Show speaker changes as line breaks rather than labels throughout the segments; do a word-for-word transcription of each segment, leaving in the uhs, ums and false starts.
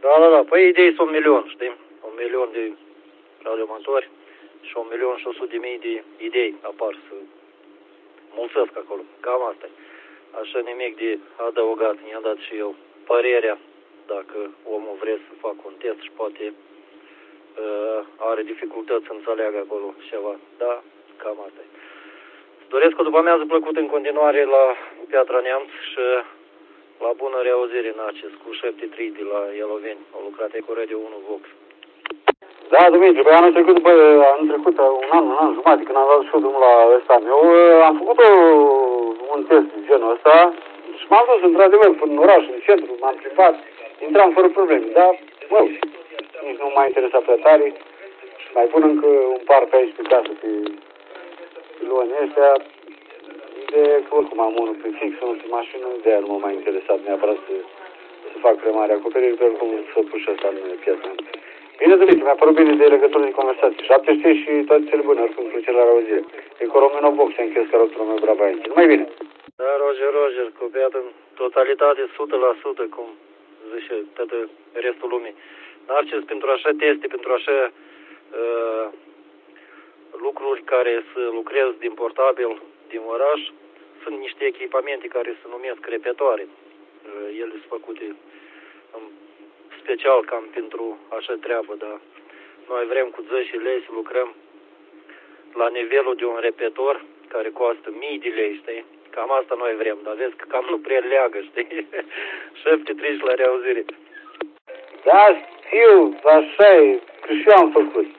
Da, da, da. Păi idei sunt un milion, știi? Un milion de radioamatori și un milion și o sută de mii de idei apar să mulțesc acolo. Cam asta e. Așa nimic de adăugat. Mi-a dat și eu părerea dacă omul vrea să facă un test și poate uh, are dificultăți să înțeleagă acolo ceva. Da, cam asta e. Îți doresc o după-amiază plăcută în continuare la Piatra Neamț și la bună reauzire în acest cu șapte trei de la Ieloveni. Au lucrat cu Radio unu Vox.
Da, Dumitru, pe anul trecut, după anul trecut, un an, un an jumătate, când am dat și eu drumul la ăsta meu, am făcut o, un test de genul ăsta și m-am dus într-adevăr până în oraș, în centru, m-am plimbat, intram fără probleme, dar, mă, nici nu m-a interesat prea tare și mai pun încă un par pe aici pe casă, pe luanii ăștia, de că oricum am unul pe fix, unul pe mașină, de aia nu m-a mai interesat neapărat să, să fac prea mare acoperire, doar cum să pus și ăsta în piață. Bine, Dumitru, mi-a părut bine de legătură de conversație. șapte sute și toate cele bune, oricum plăcere la auzire. Economino Box, se închis caracterul meu brava aici. Numai bine.
Da, Roger, Roger, copiat în totalitate, o sută la sută, cum zice tot restul lumii. Narcis, pentru așa teste, pentru așa uh, lucruri care să lucrez din portabil din oraș, sunt niște echipamente care se numesc repetoare. Uh, ele sunt făcute în special cam pentru așa treabă, dar noi vrem cu zece lei să lucrăm la nivelul de un repetor care costă mii de lei, știi? Cam asta noi vrem, dar vezi că cam nu prea leagă, știi? șapte trei la reauzire.
Da, știu, așa e, că și eu am făcut.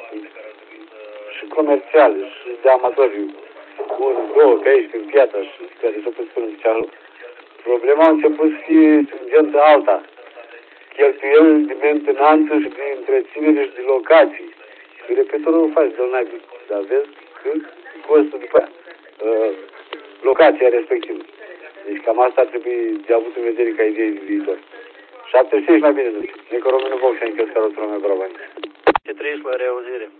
Și comerciale, și de amatori. Unu, două, pe aici, prin piața și care s-au pus până în cealaltă. Problema a început să fie stringentă alta. Cheltuieli de mentenanță și de întreținere și de locații. Și repetorul o faci de-l naibii. Dar vezi că costă după aia. Uh, locația respectivă. Deci cam asta ar trebui de avut în vedere ca idei de viitor. șapte sute mai bine, nu știu. Economia nu și-a închis caracterul meu brava.
șapte trei la reauzire.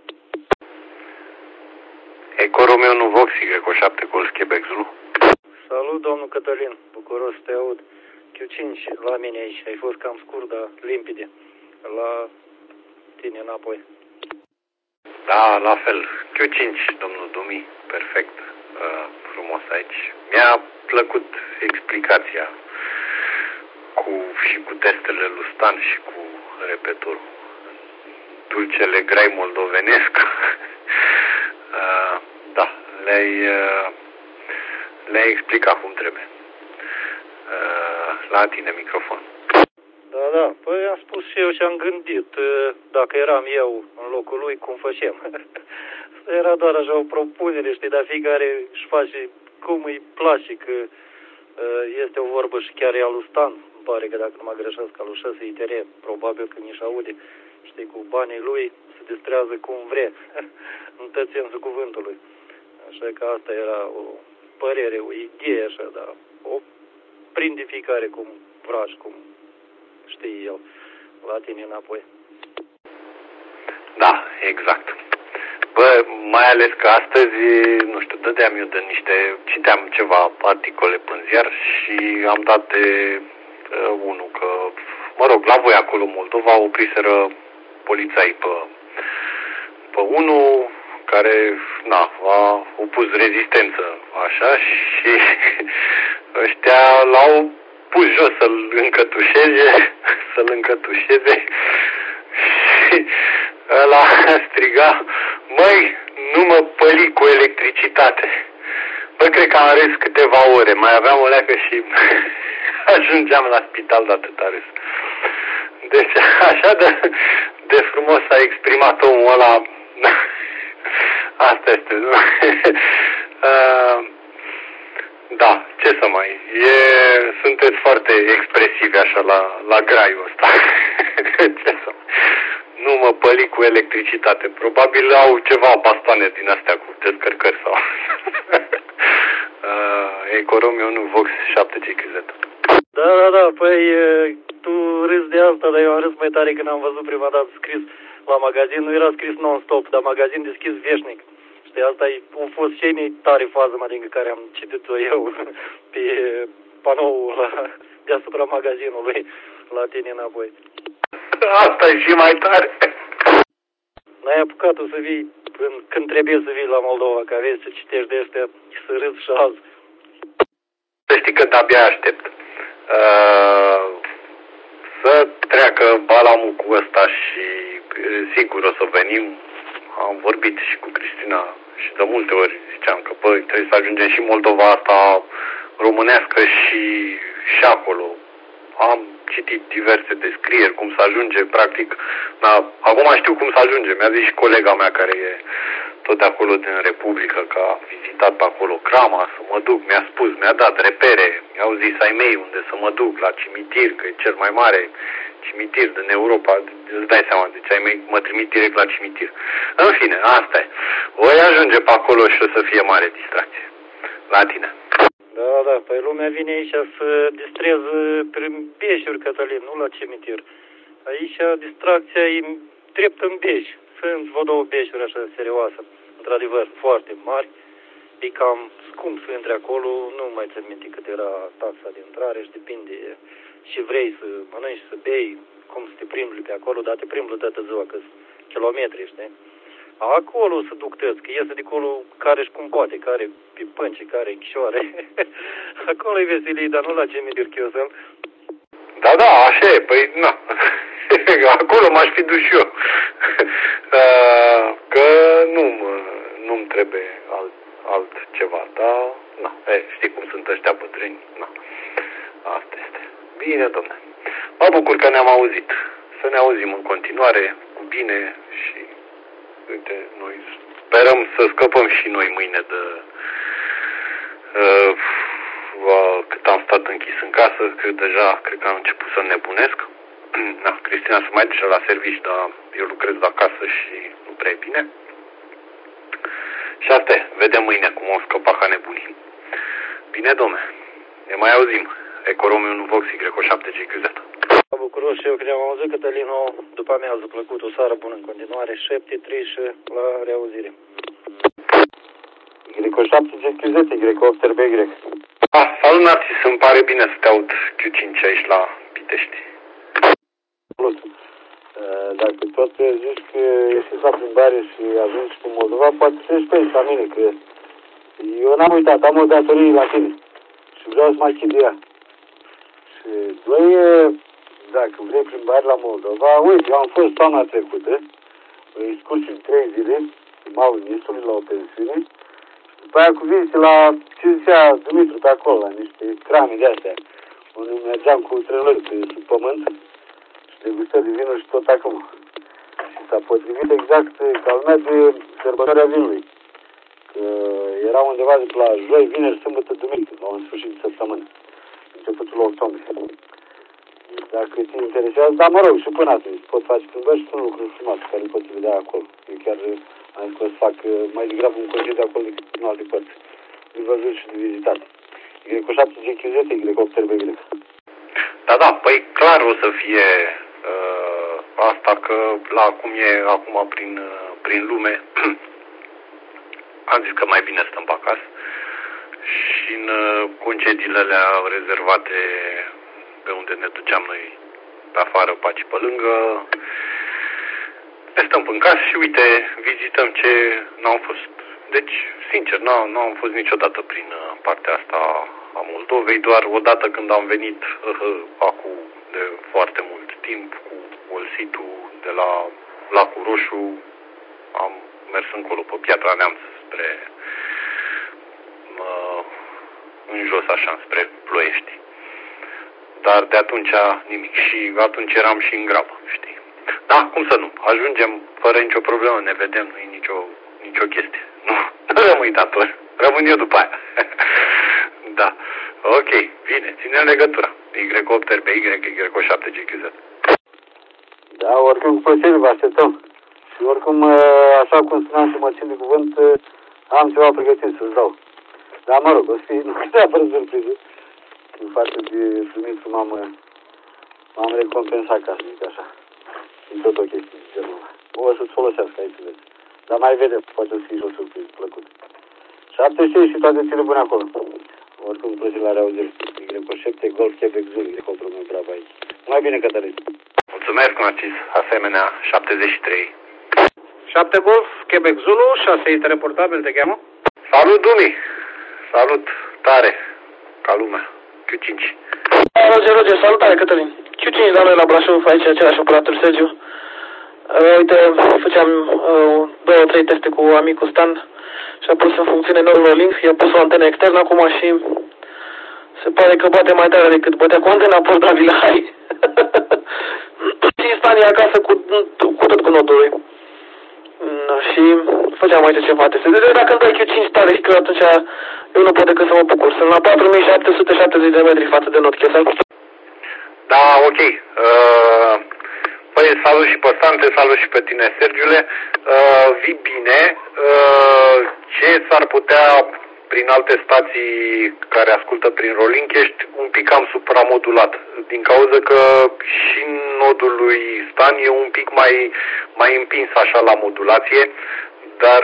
Ecoromeo nu Vox, Y șapte Golf Quebec Zulu.
Salut, domnul Cătălin. Bucuros să te aud. Q cinci la mine aici. Ai fost cam scurt, dar limpide. La tine înapoi.
Da, la fel. Q cinci, domnul Dumi. Perfect. Uh, frumos aici. Mi-a plăcut explicația cu, și cu testele lui Stan și cu repetorul. Dulcele grai moldovenesc. uh, da, le-ai, uh, le-ai explicat cum trebuie. Uh, la tine microfon.
Da, da, păi am spus și eu și am gândit, dacă eram eu în locul lui, cum făceam. Era doar așa o propunere, știi, dar fiecare își face cum îi place, că este o vorbă și chiar e al lui Stan, îmi pare că dacă nu mă greșesc, al lui șase I T R, probabil că nici aude, știi, cu banii lui se distrează cum vrea, în tot sensul cuvântului. Așa că asta era o părere, o idee așa, dar o prinde fiecare cum vrea și cum știi el, la tine înapoi.
Da, exact. Bă, mai ales că astăzi, nu știu, dădeam eu de niște, citeam ceva articole până ziar și am dat de uh, unul că, mă rog, la voi acolo Moldova opriseră polițai pe, pe unul care, na, a opus rezistență, așa, și ăștia l-au pus jos să-l încătușeze, să-l încătușeze și ăla striga, măi, nu mă păli cu electricitate. Bă, cred că am râs câteva ore, mai aveam o leacă și ajungeam la spital de atâta râs. Deci așa de, de frumos s-a exprimat omul ăla. Asta este, nu? uh, Da, ce să mai... E, sunteți foarte expresivi așa la, la graiul ăsta. Ce să mai... Nu mă păli cu electricitate. Probabil au ceva bastoane din astea cu descărcări sau... uh, Ecoromeo nu Vox șapte G Q Z.
Da, da, da, păi tu râzi de asta, dar eu am râs mai tare când am văzut prima dată scris la magazin. Nu era scris non-stop, dar magazin deschis veșnic. Știi, asta a fost cei mai tare fază, mă, din care am citit-o eu pe panoul la, deasupra magazinului, la tine înapoi.
Asta e și mai tare.
N-ai apucat să vii când, când trebuie să vii la Moldova, că aveți să citești de astea și să râzi și azi.
Să știi că de-abia aștept. Uh, să treacă balamul cu ăsta și sigur o să venim. Am vorbit și cu Cristina și de multe ori ziceam că băi, trebuie să ajungem și Moldova asta românească și, și acolo. Am citit diverse descrieri cum să ajunge, practic, da, acum știu cum să ajunge. Mi-a zis și colega mea care e tot de acolo din Republică, că a vizitat pe acolo Crama, să mă duc, mi-a spus, mi-a dat repere, mi-au zis ai mei unde să mă duc, la cimitir, că e cel mai mare cimitir din Europa, îți dai seama, deci ai mei mă trimit direct la cimitir. În fine, asta e. Voi ajunge pe acolo și o să fie mare distracție. La tine.
Da, da, păi lumea vine aici să distreze prin Beșuri, Cătălin, nu la cimitir. Aici distracția e drept în Beș. Sunt vreo două Beșuri așa serioasă, într-adevăr, foarte mari. E cam scump să intri acolo, nu mai țin minte cât era taxa de intrare și depinde și vrei să mănânci, să bei, cum să te primbli pe acolo, dar te primbli toată ziua, că kilometri, știi? Acolo se duc tăți, că iese de acolo care și cum poate, care pe pânce, care în chișoare. Acolo e veselie, dar nu la cimitir Chiosel.
Da, da, așa e, păi, na. Acolo m-aș fi dus și eu. Că nu nu-mi trebuie alt, altceva, dar, na, e, știi cum sunt ăștia bătrâni, na. Asta este. Bine, domne. Mă bucur că ne-am auzit. Să ne auzim în continuare, cu bine și, uite, noi sperăm să scăpăm și noi mâine de uh, uh, cât am stat închis în casă, că deja cred că am început să nebunesc. Da, Cristina se mai duce la serviciu, dar eu lucrez de acasă și nu prea e bine. Și asta e, vedem mâine cum o scăpa ca nebunii. Bine, domne, ne mai auzim. Ecoromul unu Vox Y șapte G Q Z.
Mă bucur și eu că ne-am auzit, Cătălino, după amiază plăcut, o seară bună în continuare, șapte trei și la reauzire.
Y șapte G Q Z, Y opt R B Y.
Ah, salut, Narcis, îmi pare bine să te aud Q cinci aici la Pitești.
Salut. Dacă tot zici că ieșiți la plimbare și ajungi cu Moldova, poate să ieși pe aici la mine, că eu n-am uitat, am o datorie la tine și vreau să mă achit de ea. Și doi, dacă vrei plimbare la Moldova, uite, eu am fost toamna trecută, excursiu de trei zile, în malul Nisului, la o pensiune, și după aia cu vizite la, ce zicea Dumitru pe acolo, la niște crame de-astea, unde mergeam cu trenări pe sub pământ, degustări de vinuri și tot acum. Și s-a potrivit exact ca lumea de sărbătoarea vinului. Că era undeva de la joi, vineri, sâmbătă, duminică, la un sfârșit de săptămână, începutul octombrie. Dacă te interesează, dar mă rog, și până atunci pot face plimbări și sunt lucruri frumoase care le poți vedea acolo. Eu chiar am zis că o să fac mai degrabă un concediu acolo decât în alte părți. De văzut și de vizitat. Y șapte G Q Z, Y opt R B Y.
Da, da, păi clar o să fie uh, asta, că la cum e acum prin, uh, prin lume, am zis că mai bine stăm pe acasă și în uh, concediile alea rezervate pe unde ne duceam noi pe afară, pe aici, pe lângă, ne stăm în casă și uite, vizităm ce n-am fost. Deci, sincer, nu am fost niciodată prin uh, partea asta a Moldovei, doar odată când am venit uh, acum de foarte mult timp cu Olsitul de la Lacul Roșu, am mers încolo pe Piatra Neamț spre uh, în jos așa, spre Ploiești. Dar de atunci nimic și atunci eram și în grabă, știi. Da, cum să nu, ajungem fără nicio problemă, ne vedem, nu e nicio, nicio chestie. Nu, nu rămâi dator, rămân eu după aia. Da, ok, bine, ținem legătura. Y opt R B Y, Y șapte G Q Z.
Da, oricum cu plăcere vă așteptăm. Și oricum, așa cum spuneam și mă țin de cuvânt, am ceva pregătit să-ți dau. Dar mă rog, o să fie nu neapără surpriză. În față de Dumitru m-am, m-am recompensat, ca să zic așa. E tot o chestie de genul ăla. O să-ți folosească aici, să vezi. Dar mai vedem, poate o să fie și o surpriză plăcută. șapte și toate cele bune acolo. Oricum, plăcere la reauzire. Y șapte, Golf, Quebec, Zulu, de control meu bravo aici. Mai bine, Cătălin.
Mulțumesc, Narcis. Asemenea, șaptezeci și trei.
șapte Golf, Quebec Zulu, șase este reportabil, te cheamă?
Salut, Dumi! Salut, tare, ca lumea. Q cinci.
Roger, Roger, salutare, Cătălin. Q cinci la noi la Brașov, aici același operator, Sergiu. Uh, uite, făceam uh, două, trei teste cu amicul Stan și a pus în funcțiune noul link, i-a pus o antenă externă acum și se pare că bate mai tare decât bătea cu antena portabilă. Hai! Și Stan e acasă cu, cu tot cu nodul lui. Și făceam aici ceva teste. Deci dacă îmi dai Q cinci tare și că atunci eu nu pot decât să mă bucur. Sunt la patru mii șapte sute șaptezeci de metri față de not.
Da, ok. Uh, păi salut și pe Stan, te salut și pe tine, Sergiule. Uh, vii bine. Uh, ce s-ar putea prin alte stații care ascultă prin Rolink, ești un pic cam supramodulat. Din cauza că și nodul lui Stan e un pic mai, mai împins așa la modulație, dar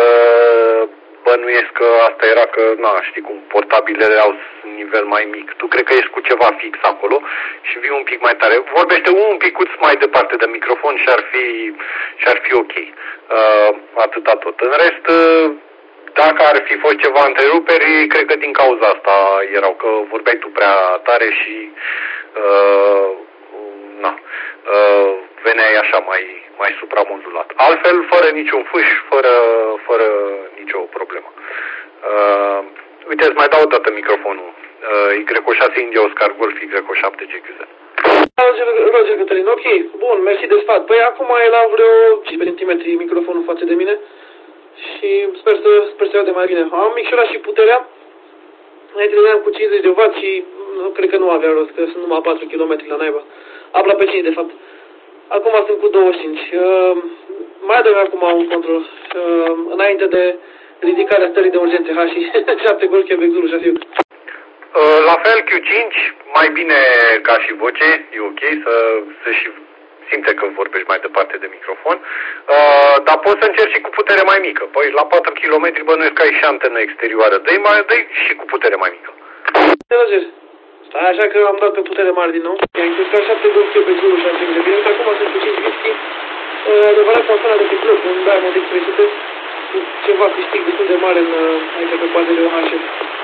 bănuiesc că asta era că, na, știi cum, portabilele au un nivel mai mic. Tu cred că ești cu ceva fix acolo și vii un pic mai tare. Vorbește un picuț mai departe de microfon și ar fi, și ar fi ok. Uh, atâta tot. În rest, uh, dacă ar fi fost ceva întreruperi, cred că din cauza asta erau, că vorbeai tu prea tare și uh, na, uh, veneai așa mai, mai supramodulat. Altfel, fără niciun fâș, fără, fără nicio problemă. Uh, uite, îți mai dau o dată microfonul. Uh, Y șase India Oscar Golf Y șapte G Q Z.
Roger, Roger, Cătălin, ok, bun, mersi de sfat. Păi acum e la vreo cincisprezece centimetri microfonul față de mine. Și sper să, sper să iau de mai bine. Am micșorat și puterea. Înainte veneam cu cincizeci de watt și nu cred că nu avea rost, că sunt numai patru kilometri la naiba. Aproape cinci, de fapt. Acum sunt cu douăzeci și cinci. Uh, mai adăug acum un control. Uh, înainte de ridicarea stării de urgențe H și șapte Golf Quebec Zulu și uh,
La fel, Q cinci, mai bine ca și voce, e ok să, să și simte că vorbești mai departe de microfon, uh, dar poți să încerci și cu putere mai mică. Păi la patru kilometri bănuiesc că ai și antenă exterioară, dă-i mai dă și cu putere mai mică.
Roger, stai așa că am dat pe putere mare din nou. I-am încurcat șapte Golf Quebec Zulu și șase de bine, că acum sunt cu cinci whisky. Uh, adevărat că am sunat de pe club, un Diamond X trei sute, cu ceva câștig destul de mare în, uh, aici pe bazele O H F.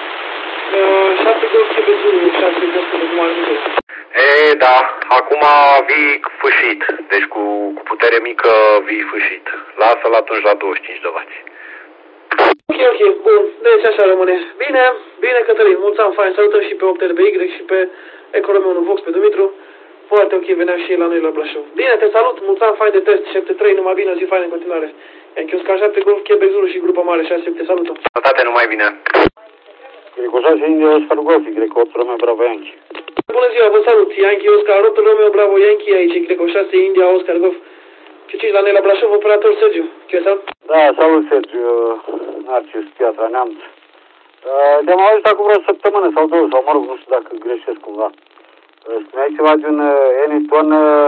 Uh, șapte Golf Quebec Zulu, șase de bine, cum ar fi.
E, da, acum vii fâșit, deci cu, cu putere mică vii fâșit. Lasă-l atunci la douăzeci și cinci de watt.
Ok, ok, bun, deci așa rămâne. Bine, bine, Cătălin, mulțumim, fain, salutăm și pe opt R B Y și pe Ecorome unu Vox, pe Dumitru. Foarte ok, venea și la noi la Brașov. Bine, te salut, mulțumim, fain de test, șapte trei, numai bine, zi fain în continuare. I-am chiuscat șapte Golf Quebec Zulu și grupa mare, șase, te salută.
Sănătate, numai bine.
Y șase India Oscar Golf, Y opt Romeo Bravo Yankee.
Bună ziua, vă salut, Yankee Oscar opt Romeo Bravo Yankee, aici Y șase India Oscar Golf. Q cinci la noi la Brașov, operator Sergiu. Ce salut?
Da, salut Sergiu, Narcis, Piatra Neamț. Te-am auzit acum vreo săptămână sau două, sau mă rog, nu știu dacă greșesc cumva. Spuneai ceva de un Anyton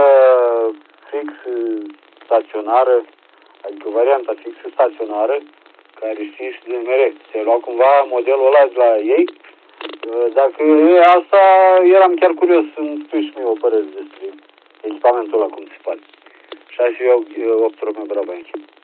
fix staționară, adică varianta fix staționară, care știi și de mere. Ți-ai luat cumva modelul ăla de la ei? Dacă e asta, eram chiar curios să-mi spui și mie o părere despre echipamentul ăla, cum se pare. șase opt Romeo Bravo Yankee.